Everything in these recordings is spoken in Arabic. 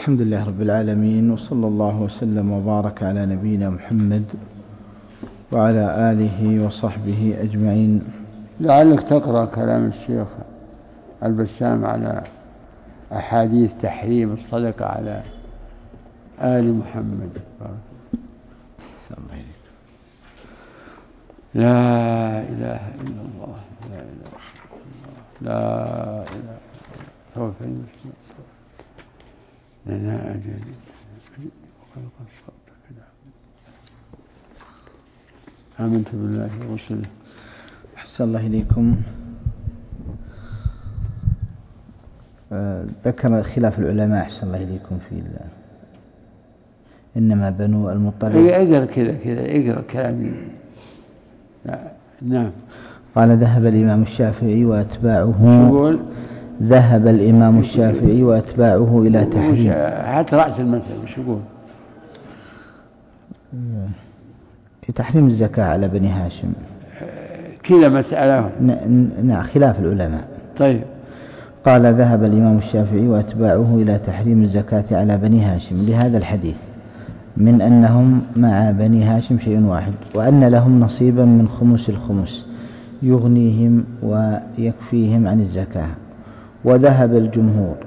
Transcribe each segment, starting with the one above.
الحمد لله رب العالمين، وصلى الله وسلم وبارك على نبينا محمد وعلى آله وصحبه أجمعين. لعلك تقرأ كلام الشيخ البسام على أحاديث تحريم الصدقة على آل محمد. لا إله إلا الله، لا إله إلا الله، لا إله إلا الله. لنا أجل وخلق الصوت كذا. آمنت بالله ورسله. أحسن الله إليكم. ذكر خلاف العلماء أحسن الله إليكم في إنما بنو المطلب. اقرأ كذا اقرأ كلامي. نعم. قال ذهب الإمام الشافعي وأتباعه. ذهب الإمام الشافعي وأتباعه إلى تحريم. هات رأس المسألة وش يقول؟ في تحريم الزكاة على بني هاشم. كذا مسألة. نعم، خلاف العلماء. طيب. قال ذهب الإمام الشافعي وأتباعه إلى تحريم الزكاة على بني هاشم لهذا الحديث من أنهم مع بني هاشم شيء واحد، وأن لهم نصيبا من خمس الخمس يغنيهم ويكفيهم عن الزكاة. وذهب الجمهور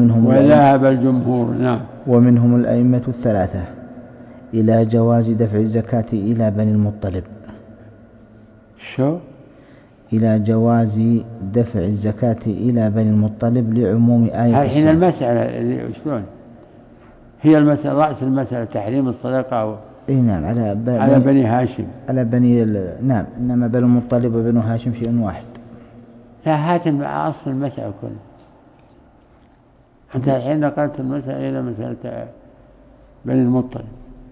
نعم، ومنهم الأئمة الثلاثة إلى جواز دفع الزكاة إلى بني المطلب. شو؟ إلى جواز دفع الزكاة إلى بني المطلب لعموم آية. الحين المسألة شلون؟ هي المسألة رأس المسألة تحريم الصدقة. نعم، على بني هاشم. على بني نعم، إنما بني المطلب وبنو هاشم شيء واحد. لا، هات أصل المسألة كلها. أنت الحين نقلت المسألة إلى مسألة بني المطلب.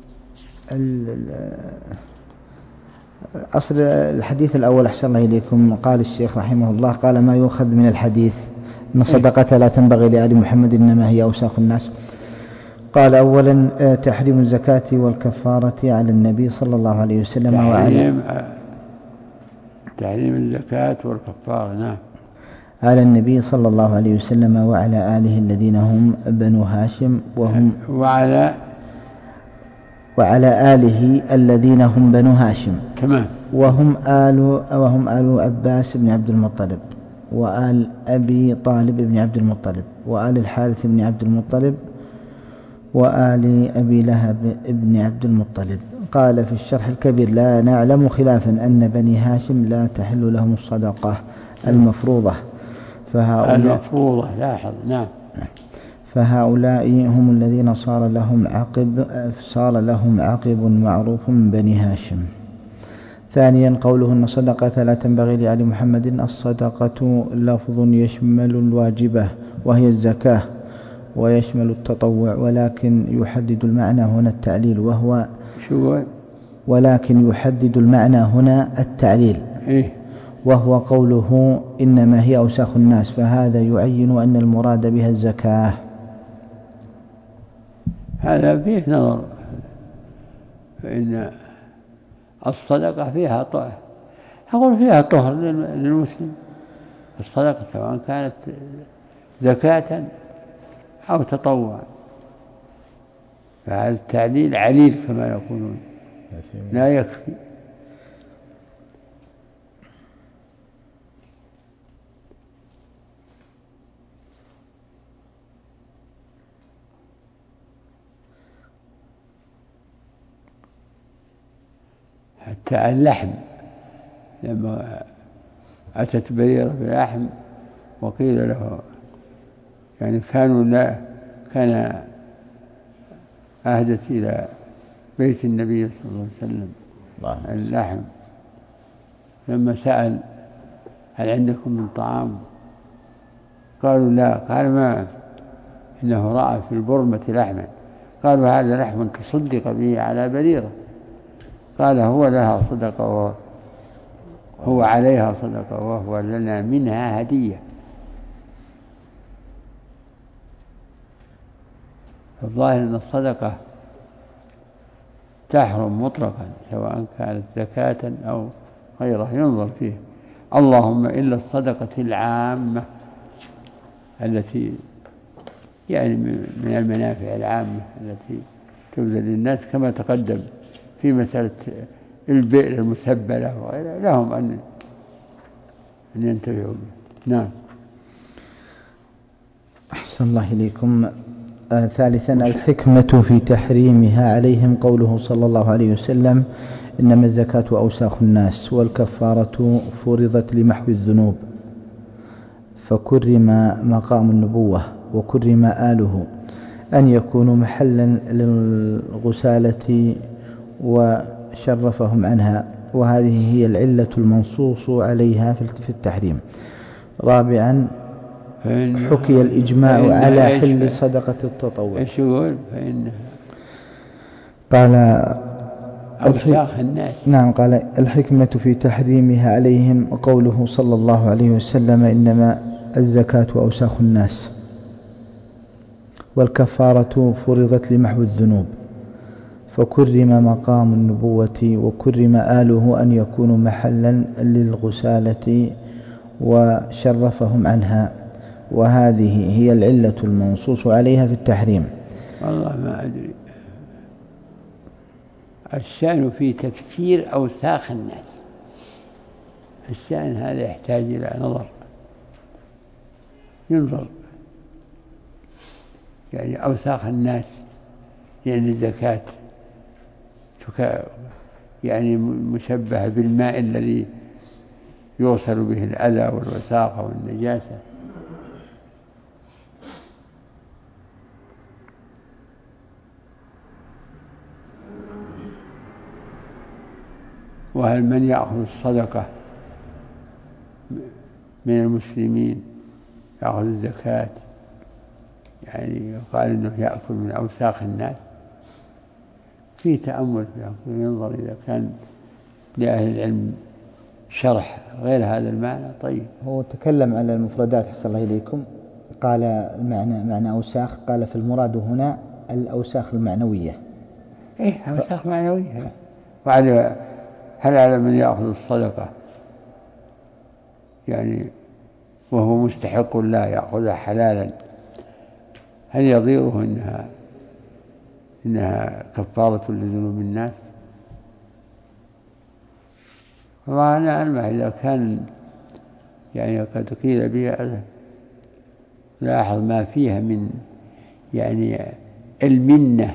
أصل الحديث الأول أحسن الله إليكم، قال الشيخ رحمه الله قال ما يؤخذ من الحديث أن صدقة لا تنبغي لآل محمد إنما هي أوساخ الناس. قال أولا تحريم الزكاة والكفارة على النبي صلى الله عليه وسلم. تحريم الزكاة والكفارة، نعم، على النبي صلى الله عليه وسلم وعلى آله الذين هم بنو هاشم وعلى آله الذين هم بنو هاشم. تمام. وهم آل عباس بن عبد المطلب، وآل أبي طالب بن عبد المطلب، وآل الحارث بن عبد المطلب، وآل أبي لهب بن عبد المطلب. قال في الشرح الكبير لا نعلم خلافا أن بني هاشم لا تحل لهم الصدقة المفروضة، لاحظ. نعم. فهؤلاء هم الذين صار لهم عقب معروف من بني هاشم. ثانيا قوله أن الصدقة لا تنبغي لآل محمد. الصدقة لفظ يشمل الواجبة وهي الزكاة ويشمل التطوع، ولكن يحدد المعنى هنا التعليل وهو قوله إنما هي أوساخ الناس، فهذا يعين أن المراد بها الزكاة. هذا فيه نظر، فإن الصدقة فيها طهر، أقول فيها طهر للمسلم. الصدقة سواء كانت زكاة أو تطوع، فهذا التعليل عليل كما يقولون، لا يكفي. حتى اللحم، لما أتت بريرة بلحم وقيل له يعني كان أهدت إلى بيت النبي صلى الله عليه وسلم اللحم، لما سأل هل عندكم من طعام؟ قالوا لا. قال ما إنه رأى في البرمة لحما. قالوا هذا لحم تصدق به على بريرة. قال هو لها صدقة هو عليها صدقة وهو لنا منها هدية. الظاهر أن الصدقة تحرم مطلقا سواء كانت زكاة أو غيرها، ينظر فيه، اللهم إلا الصدقة العامة التي يعني من المنافع العامة التي تبذل للناس، كما تقدم في مسألة البئر المسبلة وغيرها، لهم أن ينتفعوا به. نعم. أحسن الله إليكم. ثالثا الحكمة في تحريمها عليهم قوله صلى الله عليه وسلم: إنما الزكاة أوساخ الناس، والكفارة فرضت لمحو الذنوب، فكرم مقام النبوة وكرم آله أن يكونوا محلا للغسالة وشرفهم عنها، وهذه هي العلة المنصوص عليها في التحريم. رابعا حكي الإجماع على حل صدقة التطوع. ايش يقول؟ قال أوساخ الناس. نعم، قال الحكمة في تحريمها عليهم وقوله صلى الله عليه وسلم: إنما الزكاة أوساخ الناس، والكفارة فرضت لمحو الذنوب، فكرم مقام النبوة وكرم آله أن يكونوا محلا للغسالة وشرفهم عنها، وهذه هي العلة المنصوص عليها في التحريم. والله ما أدري. الشأن في تفسير أوساخ الناس، الشأن هذا يحتاج إلى نظر، ينظر. يعني أوساخ الناس لأن الزكاة يعني مشبهة بالماء الذي يوصل به الأذى والوساخة والنجاسة. وهل من يأخذ الصدقة من المسلمين يأخذ الزكاة، يعني يقال إنه يأكل من أوساخ الناس؟ في تأمل، في ينظر إذا كان لأهل العلم شرح غير هذا المعنى. طيب، هو تكلم على المفردات حسن الله إليكم، قال معنى أوساخ، قال في المراد هنا الأوساخ المعنوية. إيه، أوساخ معنوية. وعلى هل على من يأخذ الصدقة يعني وهو مستحق لا يأخذها حلالا، هل يضيره إنها كفارة لذنوب الناس؟ وأنا أعلم إذا كان يعني قد قيل بها، لاحظ ما فيها من يعني المنة.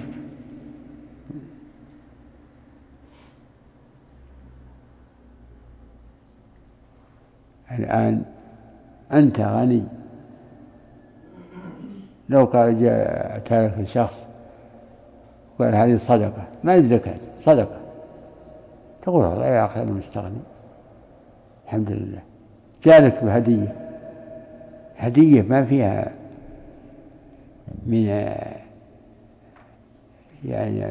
الآن أنت غني، لو قال جاء شخص قال هذه صدقة، ما هي زكاة، صدقة، تقول الله يا أخي أنا مستغني الحمد لله، جاءلك بهدية، هدية ما فيها من يعني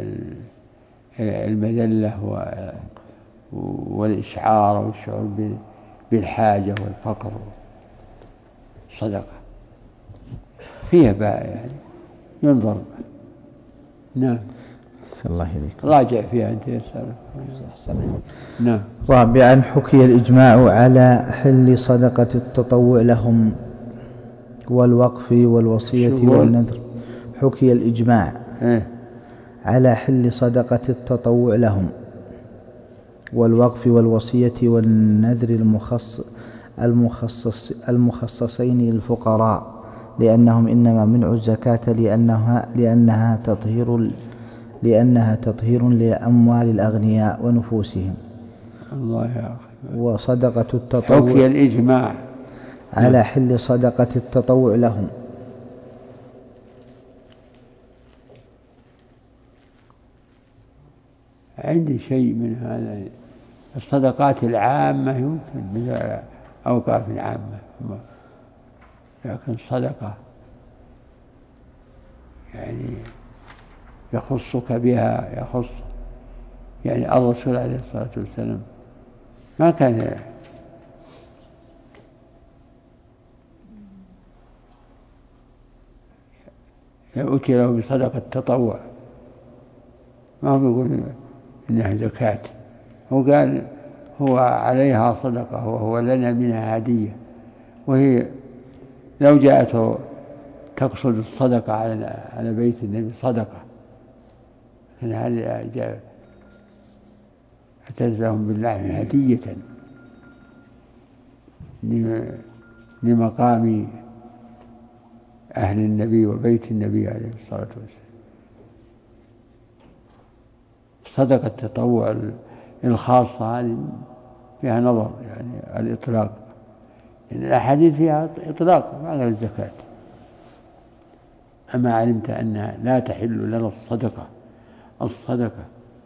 المذلة والإشعار والشعور بالحاجة والفقر. صدقة فيها بقى يعني ينظر. نعم. الله إليك. راجع فيها أنت يا سلام. نعم. رابعا حكي الإجماع على حل صدقة التطوع لهم والوقف والوصية والنذر. حكي الإجماع على حل صدقة التطوع لهم والوقف والوصية والنذر المخصصين للفقراء، لأنهم إنما منعوا الزكاة لأنها تطهير لأموال الأغنياء ونفوسهم. الله يا أخي. وصدقة التطوع حكي الإجماع على حل صدقة التطوع لهم. عندي شيء من هذا. الصدقات العامة يمكن مثل أوقاف عامة، لكن صدقة يعني يخصك بها، يخص يعني الرسول عليه الصلاة والسلام ما كان لو أتي له بصدقة تطوع ما هو يقول إنها زكاة، هو قال هو عليها صدقة وهو لنا منها هدية، وهي لو جاءته تقصد الصدقة على بيت النبي صدقة، لكن هذه اعتزهم باللحم هدية لمقام أهل النبي وبيت النبي عليه الصلاة والسلام. صدقة التطوع الخاصة هذه فيها نظر، يعني الإطلاق، يعني الأحاديث فيها إطلاق ما غير الزكاة. أما علمت أنها لا تحل لنا الصدقة.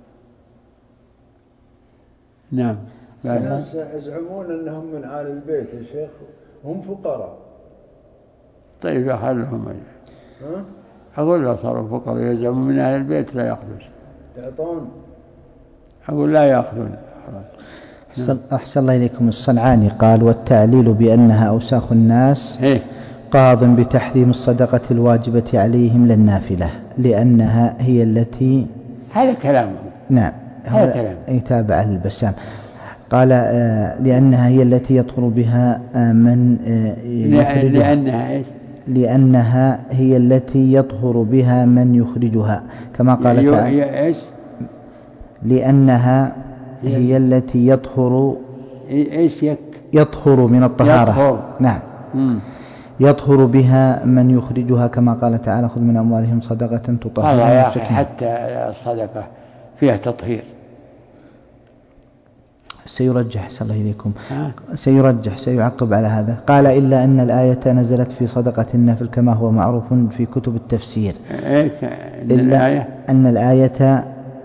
نعم. الناس يزعمون أنهم من آل البيت يا شيخ، هم فقراء. طيب يا خلهم، أقول لا صاروا فقراء يزعمون من أهل البيت لا يأخذون، تعطون، أقول لا يأخذون. أحسن الله إليكم. الصنعاني قال: والتعليل بأنها أوساخ الناس قاض بتحريم الصدقة الواجبة عليهم للنافلة لأنها هي التي، هذا كلامه. نعم، هذا كلام يتابع البسام. قال لأنها هي التي يطهر بها من يخرجها، لأنها هي التي يطهر بها من يخرجها، كما قال تعالى: لأنها هي التي يطهر من الطهارة. نعم، يطهر بها من يخرجها، كما قال تعالى: خذ من أموالهم صدقة تطهرهم. والله يا أخي حتى الصدقة فيها تطهير. سيرجح، صلى الله إليكم، سيعقب على هذا. قال: إلا أن الآية نزلت في صدقة النفل كما هو معروف في كتب التفسير. إلا أن الآية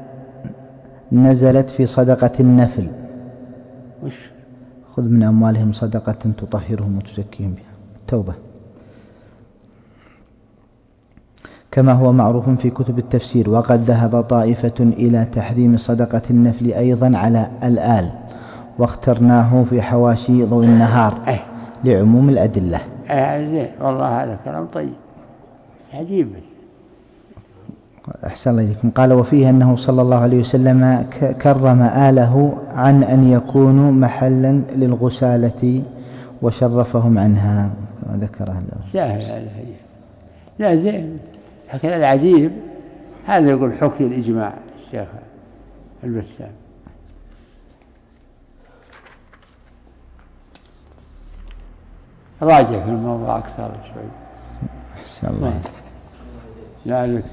نزلت في صدقة النفل، خذ من أموالهم صدقة تطهرهم وتزكيهم بها، التوبة، كما هو معروف في كتب التفسير. وقد ذهب طائفة إلى تحريم صدقة النفل أيضا على الآل، واخترناه في حواشي ضوء النهار لعموم الأدلة. والله هذا كلام طيب عجيب. أحسن الله إليكم. قال: وفيه أنه صلى الله عليه وسلم كرم آله عن أن يكونوا محلا للغسالة وشرفهم عنها، كما ذكرها لا زين. حكى العجيب هذا يقول حكي الإجماع الشيخ البسام. راجع في الموضوع أكثر شوي. أحسن الله. لا لك.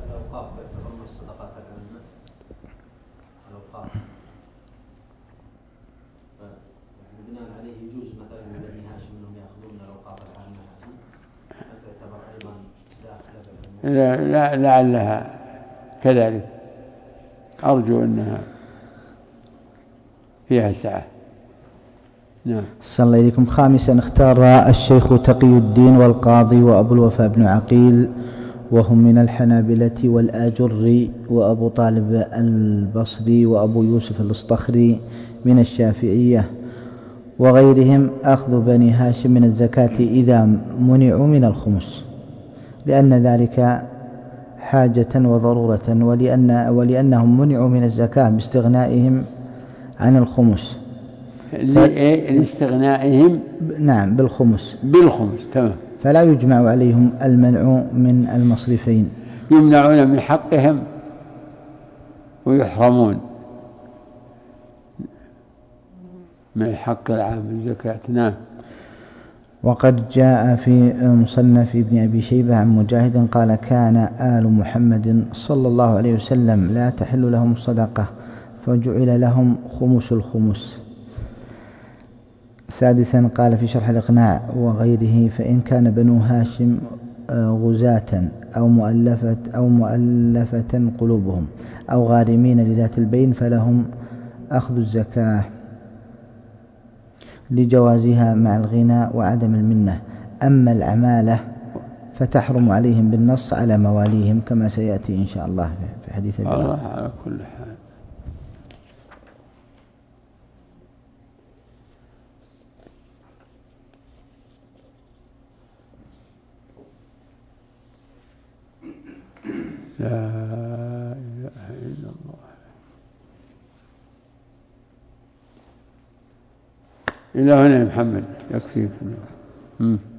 لا لعلها كذلك، أرجو أنها فيها سعة. نعم. صلى الله إليكم. خامسا، اختار الشيخ تقي الدين والقاضي وأبو الوفاء بن عقيل، وهم من الحنابلة والآجري، وأبو طالب البصري، وأبو يوسف الأصطخري من الشافعية وغيرهم، أخذ بني هاشم من الزكاة إذا منعوا من الخمس، لأن ذلك حاجة وضرورة، ولأنهم منعوا من الزكاة باستغنائهم عن الخمس. لاستغنائهم، نعم، بالخمس تمام. فلا يجمع عليهم المنع من المصرفين، يمنعون من حقهم ويحرمون من الحق العام الزكاة. نعم. وقد جاء في مصنف ابن أبي شيبة عن مجاهد قال: كان آل محمد صلى الله عليه وسلم لا تحل لهم الصدقة فجعل لهم خمس الخمس. سادسا، قال في شرح الإقناع وغيره: فإن كان بنو هاشم غزاة أو مؤلفة قلوبهم أو غارمين لذات البين فلهم أخذ الزكاة لجوازها مع الغنى وعدم المنة. أما العمالة فتحرم عليهم بالنص على مواليهم، كما سيأتي إن شاء الله في حديث الله على كل حال. لا إله إلا الله. إلى هنا يا محمد يكفيك.